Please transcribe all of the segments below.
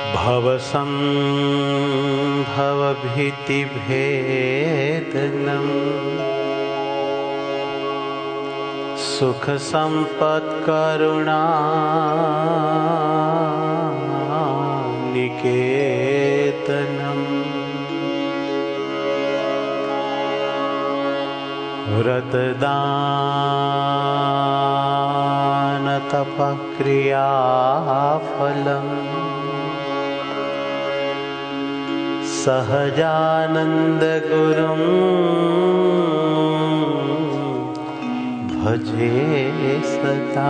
भवसंभवभीतिभेदनम् सुखसम्पत्करुणानिकेतनम् व्रतदानतपक्रियाफलम् सहजानन्दगुरुं भजे सदा।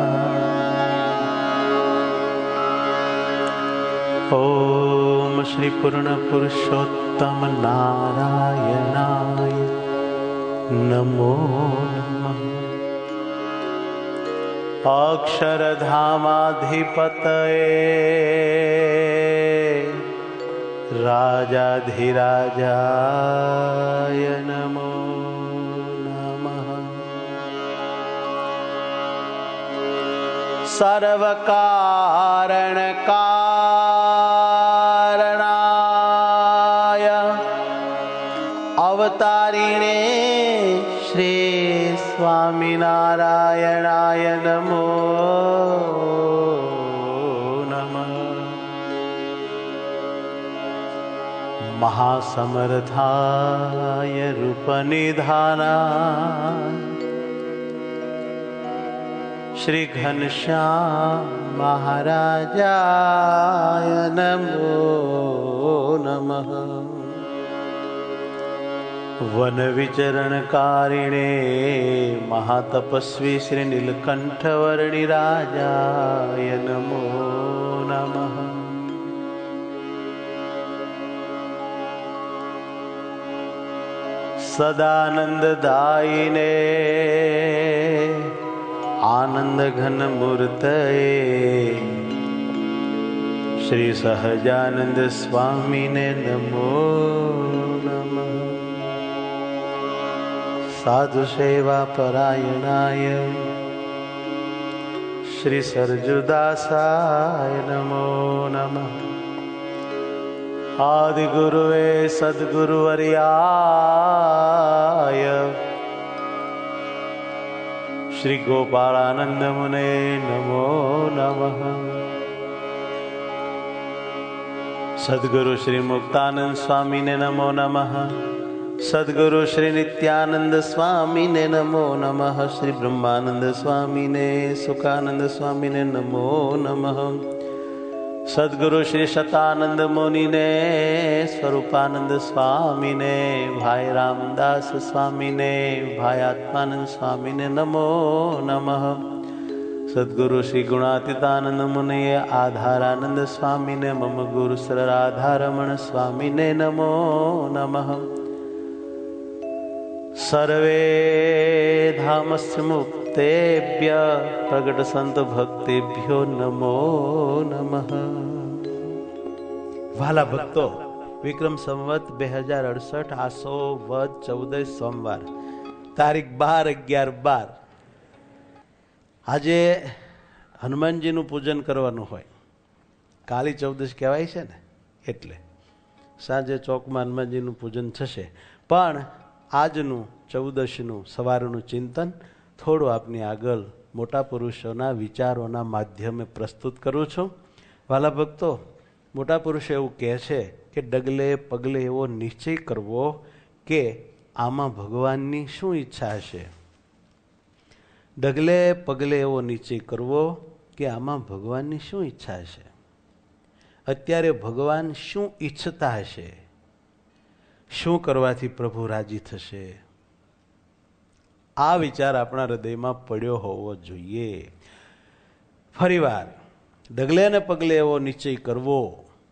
ओम श्री पूर्ण पुरुषोत्तम नारायणाय नमो नमः। अक्षरधामाधिपतये राजाधिराजाय नमो नमः। सर्वकारणकारणाय अवतारिणे श्री स्वामिनारायणाय नमो नमः। महासमर्थाय रूपनिधानाय श्री घनश्याम महाराजाय नमो नमः। वन विचरणकारिणे महातपस्वी श्री नीलकंठवर्णिराजाय नमो नमः। सदानंददायिने आनंद घन मूर्तये श्री सहजानंद स्वामी ने नमो नमः। साधु सेवा परायणाय श्री सरजुदासाय नमो नमः। आदि गुरुवे सद्गुरुवर्याय श्री गोपालानंद मुने नमो नमः। सद्गुरु श्री मुक्तानंद स्वामी ने नमो नमः। सद्गुरु श्री नित्यानंद स्वामी ने नमो नमः। श्री ब्रह्मानंद स्वामी ने सुखानंद स्वामी ने नमो नमः। सद्गुरु श्री शतानंद मुनि ने स्वरूपानंद स्वामी ने भाई रामदास स्वामी ने भाई आत्मानंद स्वामी ने नमो नमः। सद्गुरु श्री गुणातीतानंद मुनि आधारानंद स्वामी ने मम गुरु श्री राधारमण स्वामी ने नमो नमः। सर्वे धामस्य मुक्तेभ्य प्रगट संत भक्तेभ्यो नमो नमः। वाला भक्तो, विक्रम संवत 2068 आસો વદ 14 સોમવાર તારીખ 12/11/12 આજે હનુમાનજીનું પૂજન કરવાનું હોય. કાલી ચૌદશ કહેવાય છે ને, એટલે સાંજે ચોકમાં હનુમાનજીનું પૂજન થશે. પણ આજનું ચૌદશનું સવારનું ચિંતન થોડું આપની આગળ મોટા પુરુષોના વિચારોના માધ્યમે પ્રસ્તુત કરું છું. વાલા ભક્તો, મોટા પુરુષો એવું કહે છે કે ડગલે પગલે એવો નિશ્ચય કરવો કે આમાં ભગવાનની શું ઈચ્છા હશે. ડગલે પગલે એવો નિશ્ચય કરવો કે આમાં ભગવાનની શું ઈચ્છા હશે. અત્યારે ભગવાન શું ઈચ્છતા હશે, શું કરવાથી પ્રભુ રાજી થશે, આ વિચાર આપણા હૃદયમાં પડ્યો હોવો જોઈએ. ફરીવાર ડગલે ને પગલે એવો નિશ્ચય કરવો,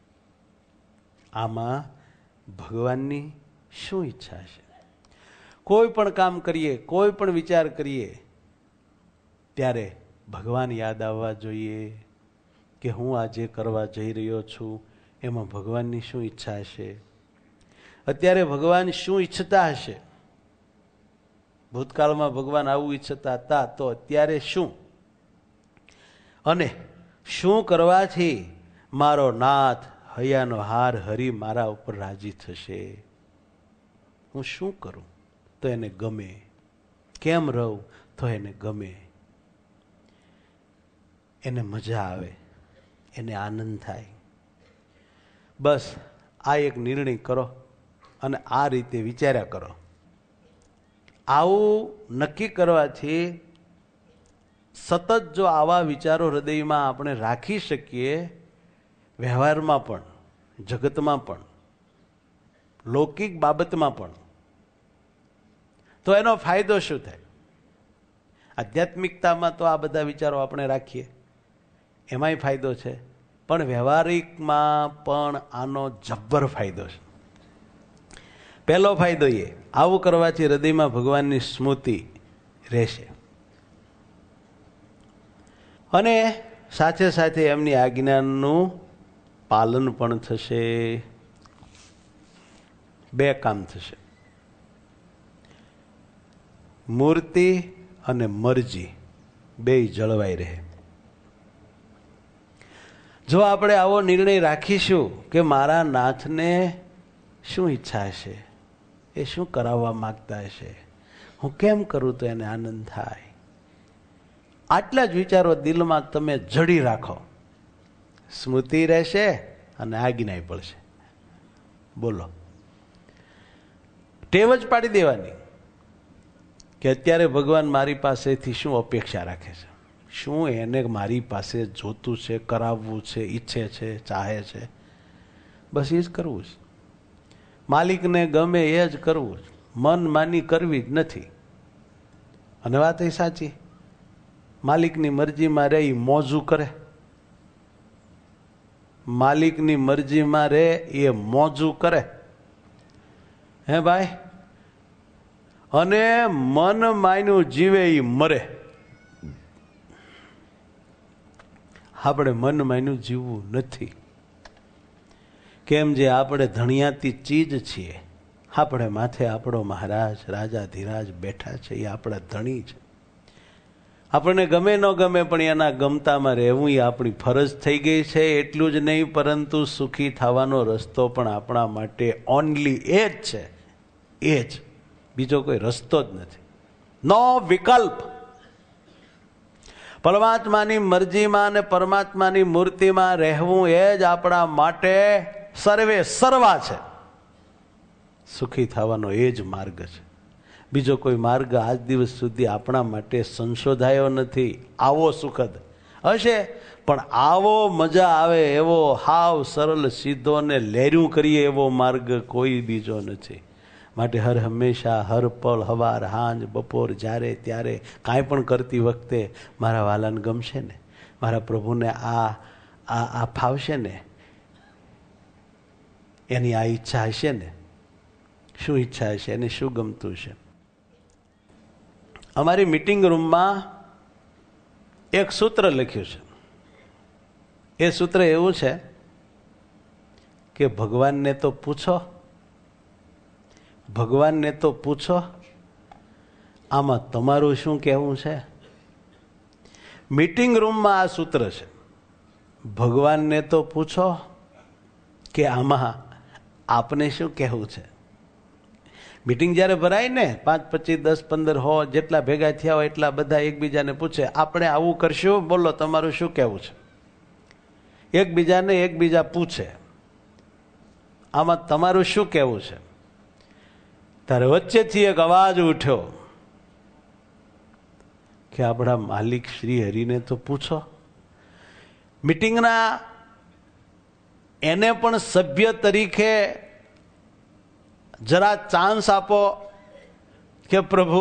આમાં ભગવાનની શું ઈચ્છા છે. કોઈ પણ કામ કરીએ, કોઈ પણ વિચાર કરીએ ત્યારે ભગવાન યાદ આવવા જોઈએ કે હું આજે કરવા જઈ રહ્યો છું એમાં ભગવાનની શું ઈચ્છા હશે. અત્યારે ભગવાન શું ઈચ્છતા હશે. ભૂતકાળમાં ભગવાન આવું ઈચ્છતા હતા તો અત્યારે શું, અને શું કરવાથી મારો નાથ હૈયાનો હાર હરી મારા ઉપર રાજી થશે. હું શું કરું તો એને ગમે, કેમ રહું તો એને ગમે, એને મજા આવે, એને આનંદ થાય. બસ આ એક નિર્ણય કરો અને આ રીતે વિચાર્યા કરો. આવું નક્કી કરવાથી સતત જો આવા વિચારો હૃદયમાં આપણે રાખી શકીએ, વ્યવહારમાં પણ, જગતમાં પણ, લૌકિક બાબતમાં પણ, તો એનો ફાયદો શું થાય? આધ્યાત્મિકતામાં તો આ બધા વિચારો આપણે રાખીએ, એમાંય ફાયદો છે, પણ વ્યવહારિકમાં પણ આનો જબ્બર ફાયદો છે. પહેલો ફાયદો એ, આવું કરવાથી હૃદયમાં ભગવાનની સ્મૃતિ રહેશે અને સાથે સાથે એમની આજ્ઞાનું પાલન પણ થશે. બે કામ થશે, મૂર્તિ અને મરજી બેય જળવાઈ રહે. જો આપણે આવો નિર્ણય રાખીશું કે મારા નાથને શું ઈચ્છા હશે, એ શું કરાવવા માગતા હશે, હું કેમ કરું તો એને આનંદ થાય, આટલા જ વિચારો દિલમાં તમે જડી રાખો, સ્મૃતિ રહેશે અને આજ્ઞા પડશે. બોલો, ટેવ જ પાડી દેવાની કે અત્યારે ભગવાન મારી પાસેથી શું અપેક્ષા રાખે છે, શું એને મારી પાસે જોતું છે, કરાવવું છે, ઈચ્છે છે, ચાહે છે. બસ એ જ કરવું છે. માલિકને ગમે એ જ કરવું છે, મન માની કરવી જ નથી. અને વાત એ સાચી, માલિકની મરજીમાં રહે એ મોજું કરે, માલિકની મરજીમાં રહે એ મોજું કરે. હે ભાઈ, અને મન માન્યું જીવે એ મરે. આપણે મન માન્યું જીવવું નથી. કેમ જે આપણે ધણિયાતી ચીજ છીએ, આપણે માથે આપણો મહારાજ રાજા ધીરાજ બેઠા છે, એ આપણા ધણી છે. આપણને ગમે ન ગમે પણ એના ગમતામાં રહેવું એ આપણી ફરજ થઈ ગઈ છે. એટલું જ નહીં, પરંતુ સુખી થવાનો રસ્તો પણ આપણા માટે ઓનલી એ જ છે, એ જ, બીજો કોઈ રસ્તો જ નથી, નો વિકલ્પ. પરમાત્માની મરજીમાં અને પરમાત્માની મૂર્તિમાં રહેવું એ જ આપણા માટે સર્વે સર્વા છે. સુખી થવાનો એ જ માર્ગ છે. બીજો કોઈ માર્ગ આજ દિવસ સુધી આપણા માટે સંશોધાયો નથી. આવો સુખદ હશે, પણ આવો મજા આવે એવો હાવ સરળ સીધો ને લેર્યું કરીએ એવો માર્ગ કોઈ બીજો નથી. માટે હર હંમેશા, હર પળ, હવાર હાંજ બપોર, જ્યારે ત્યારે કાંઈ પણ કરતી વખતે મારા વાલાને ગમશે ને, મારા પ્રભુને આ ફાવશે ને, એની આ ઈચ્છા હશે ને, શું ઈચ્છા હશે, એને શું ગમતું છે. અમારી મીટિંગ રૂમમાં એક સૂત્ર લખ્યું છે. એ સૂત્ર એવું છે કે ભગવાનને તો પૂછો, ભગવાનને તો પૂછો, આમાં તમારું શું કહેવું છે. મીટિંગ રૂમમાં આ સૂત્ર છે, ભગવાનને તો પૂછો કે આમાં આપને શું કહેવું છે. મીટિંગ જ્યારે ભરાય ને, 5, 25, 10, 15, 100 જેટલા ભેગા થયા હોય એટલા બધા એકબીજાને પૂછે, આપણે આવું કરશું, બોલો તમારું શું કહેવું છે. એકબીજાને એકબીજા પૂછે, આમાં તમારું શું કહેવું છે. ત્યારે વચ્ચેથી એક અવાજ ઉઠ્યો કે આપણા માલિક શ્રી હરિને તો પૂછો. મીટિંગના એને પણ સભ્ય તરીકે જરા ચાન્સ આપો કે પ્રભુ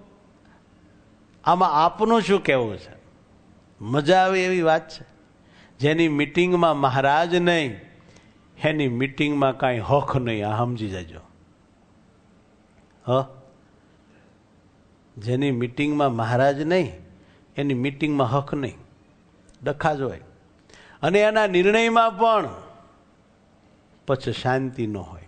આમાં આપનું શું કહેવું છે. મજા આવે એવી વાત છે. જેની મીટિંગમાં મહારાજ નહીં, એની મીટિંગમાં કાંઈ હોખ નહીં, આ સમજી જજો. જેની મીટિંગમાં મહારાજ નહીં, એની મીટિંગમાં હક નહીં, ડખા જ હોય. અને એના નિર્ણયમાં પણ પછી શાંતિ ન હોય.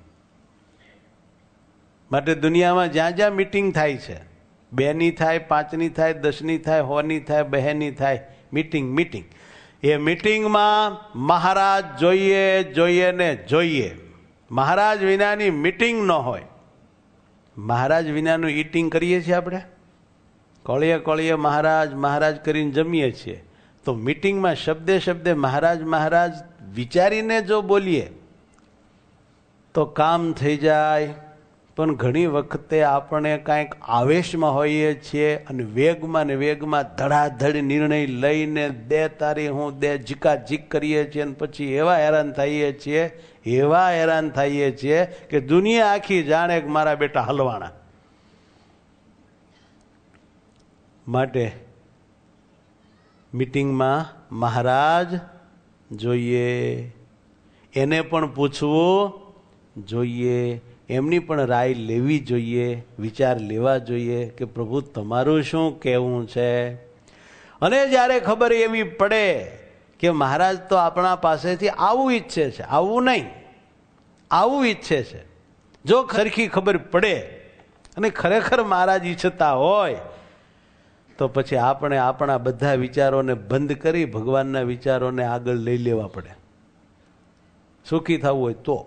માટે દુનિયામાં જ્યાં જ્યાં મીટિંગ થાય છે, 2ની થાય, 5ની થાય, 10ની થાય, 100ની થાય, 2ની થાય, મીટિંગ મીટિંગ, એ મીટિંગમાં મહારાજ જોઈએ ને જોઈએ. મહારાજ વિનાની મીટિંગ ન હોય. મહારાજ વિનાનું ઈટિંગ કરીએ છીએ આપણે, કોળીએ મહારાજ કરીને જમીએ છીએ. તો મીટિંગમાં શબ્દે મહારાજ વિચારીને જો બોલીએ તો કામ થઈ જાય. પણ ઘણી વખતે આપણે કાંઈક આવેશમાં હોઈએ છીએ અને વેગમાં ધડાધડ નિર્ણય લઈને દે તારી હું દે ઝીકાઝીક કરીએ છીએ અને પછી એવા હેરાન થઈએ છીએ કે દુનિયા આખી જાણે કે મારા બેટા હલવાણા. માટે મીટિંગમાં મહારાજ જોઈએ, એને પણ પૂછવું જોઈએ, એમની પણ રાય લેવી જોઈએ, વિચાર લેવા જોઈએ કે પ્રભુ તમારું શું કહેવું છે. અને જ્યારે ખબર એવી પડે કે મહારાજ તો આપણા પાસેથી આવું ઈચ્છે છે, આવું નહીં આવું ઈચ્છે છે, જો સરખી ખબર પડે અને ખરેખર મહારાજ ઈચ્છતા હોય તો પછી આપણે આપણા બધા વિચારોને બંધ કરી ભગવાનના વિચારોને આગળ લઈ લેવા પડે. સુખી થવું હોય તો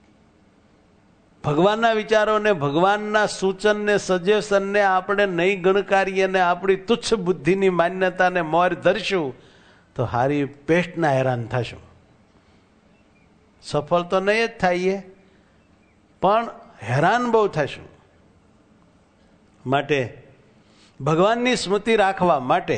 ભગવાનના વિચારોને, ભગવાનના સૂચનને, સજેશનને આપણે નહીં ગણકારીએ ને આપણી તુચ્છ બુદ્ધિની માન્યતાને મોર ધરશું તો હારી પેસ્ટના હેરાન થશું. સફળ તો નહીં જ થઈએ પણ હેરાન બહુ થશું. માટે ભગવાનની સ્મૃતિ રાખવા માટે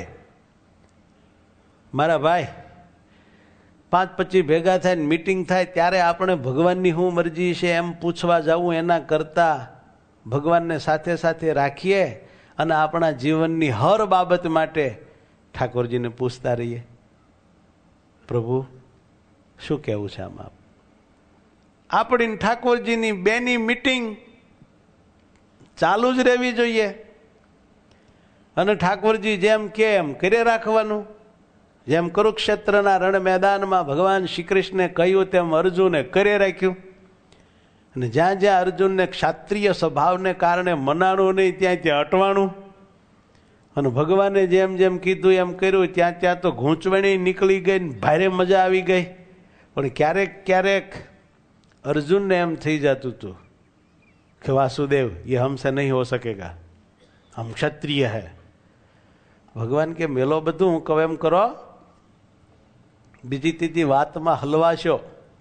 મારા ભાઈ 5-25 ભેગા થાય ને મીટિંગ થાય ત્યારે આપણે ભગવાનની શું મરજી છે એમ પૂછવા જવું એના કરતાં ભગવાનને સાથે રાખીએ અને આપણા જીવનની હર બાબત માટે ઠાકોરજીને પૂછતા રહીએ, પ્રભુ શું કહેવું છે આમાં. આપણી ઠાકોરજીની બેની મીટિંગ ચાલુ જ રહેવી જોઈએ અને ઠાકોરજી જેમ કે એમ કરી રાખવાનું. જેમ કુરુક્ષેત્રના રણ મેદાનમાં ભગવાન શ્રી કૃષ્ણે કહ્યું તેમ અર્જુને કરી રાખ્યું. અને જ્યાં જ્યાં અર્જુનને ક્ષાત્રિય સ્વભાવને કારણે મનાણું નહીં ત્યાં અટવાણું. અને ભગવાને જેમ કીધું એમ કર્યું. ત્યાં તો ગૂંચવણી નીકળી ગઈ ને ભારે મજા આવી ગઈ. પણ ક્યારેક અર્જુનને એમ થઈ જતું હતું કે વાસુદેવ ये हमसे नहीं हो सकेगा, हम क्षत्रिय है. ભગવાન કે મેલો બધું હું કહું એમ કરો, બીજી ત્રીજી વાતમાં હલવાશો.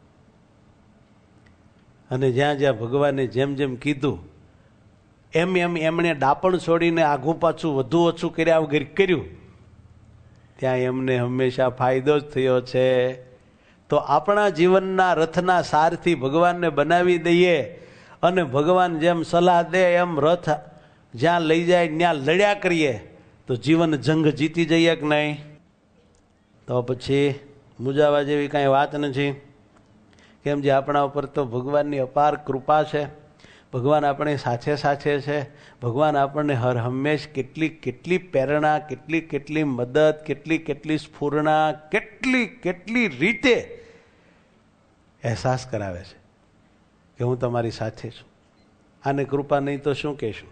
અને જ્યાં ભગવાને જેમ કીધું એમ એમણે ડાપણ છોડીને આઘું પાછું વધુ ઓછું કર્યા વગર કર્યું. ત્યાં એમને હંમેશા ફાયદો જ થયો છે. તો આપણા જીવનના રથના સારથી ભગવાનને બનાવી દઈએ અને ભગવાન જેમ સલાહ દે એમ રથ જ્યાં લઈ જાય ત્યાં લડ્યા કરીએ તો જીવન જંગ જીતી જઈએ કે નહીં. તો પછી મૂંઝાવા જેવી કાંઈ વાત નથી. કેમ જે આપણા ઉપર તો ભગવાનની અપાર કૃપા છે. ભગવાન આપણી સાથે છે. ભગવાન આપણને હર હંમેશ કેટલી પ્રેરણા, કેટલી મદદ, કેટલી સ્ફૂર્ણા, કેટલી રીતે અહેસાસ કરાવે છે કે હું તમારી સાથે છું. આને કૃપા નહીં તો શું કહેશું?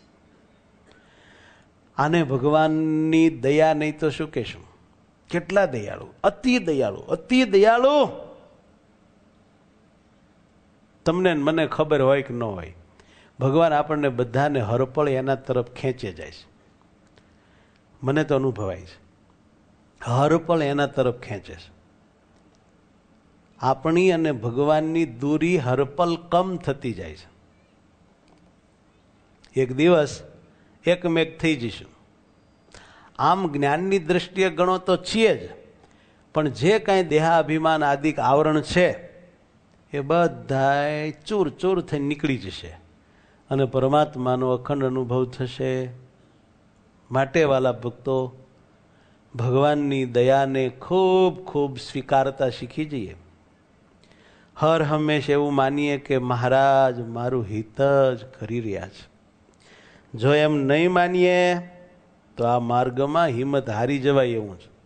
આને ભગવાનની દયા નહીં તો શું કહેશું? કેટલા દયાળુ, અતિ દયાળુ. તમને મને ખબર હોય કે ન હોય, ભગવાન આપણને બધાને હરપળ એના તરફ ખેંચે જાય છે. મને તો અનુભવાય છે, હરપળ એના તરફ ખેંચે છે. આપણી અને ભગવાનની દૂરી હરપલ કમ થતી જાય છે. એક દિવસ એકમેક થઈ જઈશું. આમ જ્ઞાનની દ્રષ્ટિએ ગણો તો છીએ જ, પણ જે કાંઈ દેહાભિમાન આદિક આવરણ છે એ બધા ચૂર થઈ નીકળી જશે અને પરમાત્માનો અખંડ અનુભવ થશે. માટે વાલા ભક્તો, ભગવાનની દયાને ખૂબ સ્વીકારતા શીખી જઈએ. હર હંમેશ એવું માનીએ કે મહારાજ મારું હિત જ કરી રહ્યા છે. જો એમ નહીં માનીએ તો આ માર્ગમાં હિંમત હારી જવાય એવું છે.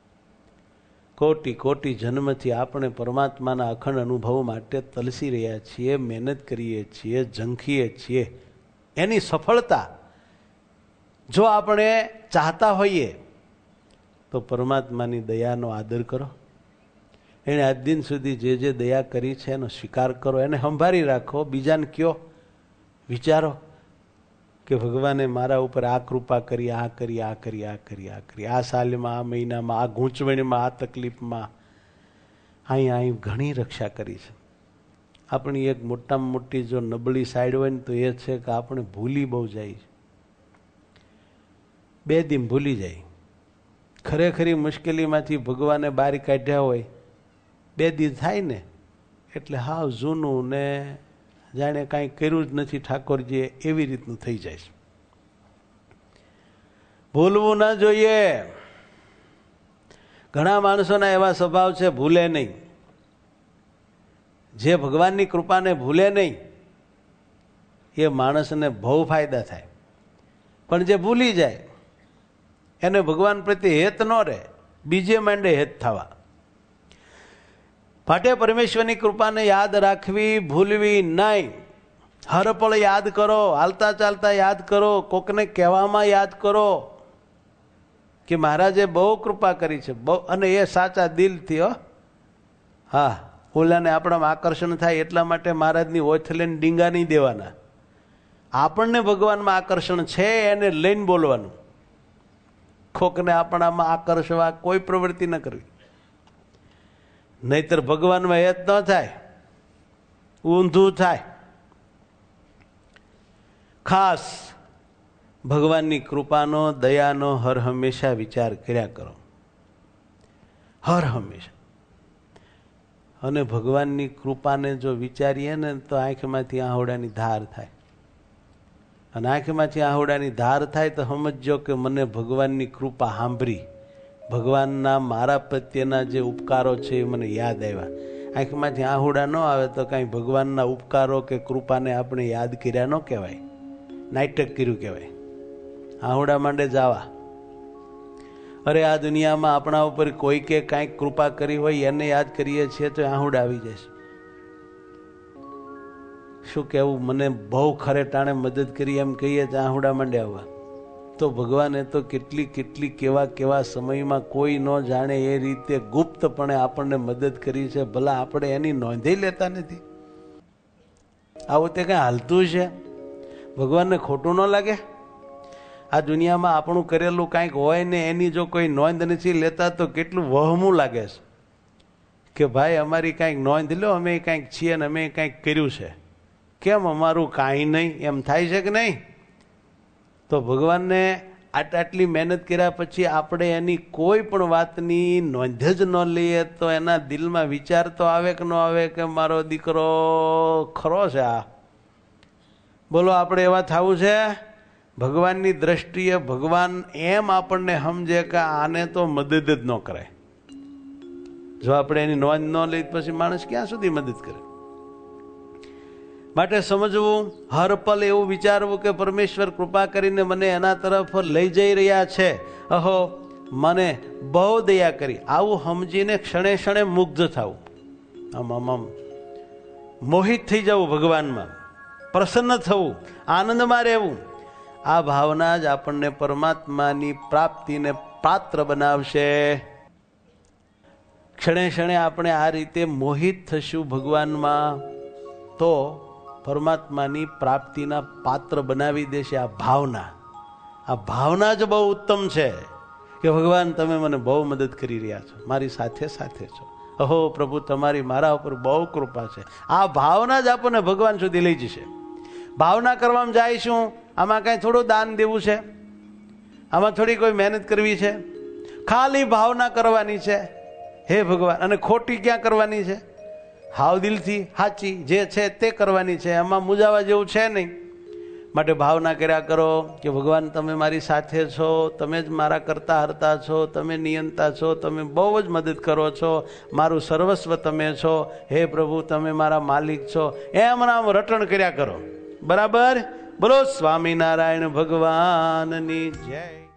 કોટી જન્મથી આપણે પરમાત્માના અખંડ અનુભવ માટે તલસી રહ્યા છીએ, મહેનત કરીએ છીએ, ઝંખીએ છીએ. એની સફળતા જો આપણે ચાહતા હોઈએ તો પરમાત્માની દયાનો આદર કરો. એણે આજ દિન સુધી જે જે દયા કરી છે એનો સ્વીકાર કરો, એને સંભાળી રાખો. બીજાને કયો, વિચારો કે ભગવાને મારા ઉપર આ કૃપા કરી, આ કરી, આ કરી, આ કરી, આ કરી, આ સાલમાં, આ મહિનામાં, આ ગૂંચવણીમાં, આ તકલીફમાં, અહીં ઘણી રક્ષા કરી છે. આપણી એક મોટામાં મોટી જો નબળી સાઈડ હોય ને તો એ છે કે આપણે ભૂલી બહુ જાય. 2 દિન ભૂલી જાય. ખરેખરી મુશ્કેલીમાંથી ભગવાને બહાર કાઢ્યા હોય 2 દી થાય ને એટલે હાવ જૂનું ને જાણે કાંઈ કર્યું જ નથી ઠાકોરજીએ એવી રીતનું થઈ જાય છે. ભૂલવું ના જોઈએ. ઘણા માણસોના એવા સ્વભાવ છે, ભૂલે નહીં. જે ભગવાનની કૃપાને ભૂલે નહીં એ માણસને બહુ ફાયદા થાય, પણ જે ભૂલી જાય એને ભગવાન પ્રત્યે હેત ન રહે, બીજે માંડે હેત થવા. માટે પરમેશ્વરની કૃપાને યાદ રાખવી, ભૂલવી નહીં. હર પળ યાદ કરો, હાલતા ચાલતા યાદ કરો, કોકને કહેવામાં યાદ કરો કે મહારાજે બહુ કૃપા કરી છે, બહુ, અને એ સાચા દિલથી. હા, ઓલાને આપણામાં આકર્ષણ થાય એટલા માટે મહારાજની ઓથ લઈને ડીંગા નહીં દેવાના. આપણને ભગવાનમાં આકર્ષણ છે એને લઈને બોલવાનું. કોકને આપણામાં આકર્ષવા કોઈ પ્રવૃત્તિ ન કરવી, નહીતર ભગવાનમાં હેત ન થાય, ઊંધું થાય. ખાસ ભગવાનની કૃપાનો, દયાનો હર હંમેશા વિચાર કર્યા કરો, હર હંમેશા. અને ભગવાનની કૃપાને જો વિચારીએ ને તો આંખમાંથી આહોડાની ધાર થાય. અને આંખમાંથી આહોડાની ધાર થાય તો સમજો કે મને ભગવાનની કૃપા સાંભળી, ભગવાનના મારા પ્રત્યેના જે ઉપકારો છે એ મને યાદ આવ્યા. આંખમાંથી આહોડા ન આવે તો કાંઈ ભગવાનના ઉપકારો કે કૃપાને આપણે યાદ કર્યા ન કહેવાય, નાટક કર્યું કહેવાય. આહોડા માંડે જવા. અરે આ દુનિયામાં આપણા ઉપર કોઈ કે કાંઈક કૃપા કરી હોય એને યાદ કરીએ છીએ તો આહોડા આવી જશે. શું કહેવું, મને બહુ ખરે ટાણે મદદ કરી એમ કહીએ તો આહોડા માંડે આવવા. તો ભગવાને તો કેટલી કેટલી કેવા સમયમાં કોઈ ન જાણે એ રીતે ગુપ્તપણે આપણને મદદ કરી છે. ભલા આપણે એની નોંધે લેતા નથી. આવું તે કંઈ હાલતું છે? ભગવાનને ખોટું ન લાગે? આ દુનિયામાં આપણું કરેલું કાંઈક હોય ને એની જો કોઈ નોંધ નથી લેતા તો કેટલું વહમું લાગે છે કે ભાઈ અમારી કાંઈક નોંધ લો, અમે કાંઈક છીએ ને અમે કાંઈક કર્યું છે, કેમ અમારું કાંઈ નહીં, એમ થાય છે કે નહીં? તો ભગવાનને આટલી મહેનત કર્યા પછી આપણે એની કોઈ પણ વાતની નોંધ જ ન લઈએ તો એના દિલમાં વિચાર તો આવે કે ન આવે કે મારો દીકરો ખરો છે આ. બોલો, આપણે એવા થવું છે? ભગવાનની દ્રષ્ટિએ ભગવાન એમ આપણને સમજે કે આને તો મદદ જ ન કરાય. જો આપણે એની નોંધ ન લઈ પછી માણસ ક્યાં સુધી મદદ કરે? માટે સમજવું, હર પલ એવું વિચારવું કે પરમેશ્વર કૃપા કરીને મને એના તરફ લઈ જઈ રહ્યા છે. અહો, મને બહુ દયા કરી. આવું સમજીને ક્ષણે ક્ષણે મુગ્ધ થવું, આમ મોહિત થઈ જવું ભગવાનમાં, પ્રસન્ન થવું, આનંદમાં રહેવું. આ ભાવના જ આપણને પરમાત્માની પ્રાપ્તિને પાત્ર બનાવશે. ક્ષણે ક્ષણે આપણે આ રીતે મોહિત થશું ભગવાનમાં તો પરમાત્માની પ્રાપ્તિના પાત્ર બનાવી દેશે. આ ભાવના જ બહુ ઉત્તમ છે કે ભગવાન તમે મને બહુ મદદ કરી રહ્યા છો, મારી સાથે સાથે છો. અહો પ્રભુ, તમારી મારા ઉપર બહુ કૃપા છે. આ ભાવના જ આપણને ભગવાન સુધી લઈ જશે. ભાવના કરવામાં જઈશું, આમાં કાંઈ થોડું દાન દેવું છે, આમાં થોડી કોઈ મહેનત કરવી છે, ખાલી ભાવના કરવાની છે હે ભગવાન. અને ખોટી ક્યાં કરવાની છે? હાવ દિલથી સાચી જે છે તે કરવાની છે, એમાં મૂંઝાવા જેવું છે નહીં. માટે ભાવના કર્યા કરો કે ભગવાન તમે મારી સાથે છો, તમે જ મારા કરતા હરતા છો, તમે નિયંતા છો, તમે બહુ જ મદદ કરો છો, મારું સર્વસ્વ તમે છો, હે પ્રભુ તમે મારા માલિક છો. એમ નામ રટણ કર્યા કરો. બરાબર? બોલો સ્વામિનારાયણ ભગવાનની જય.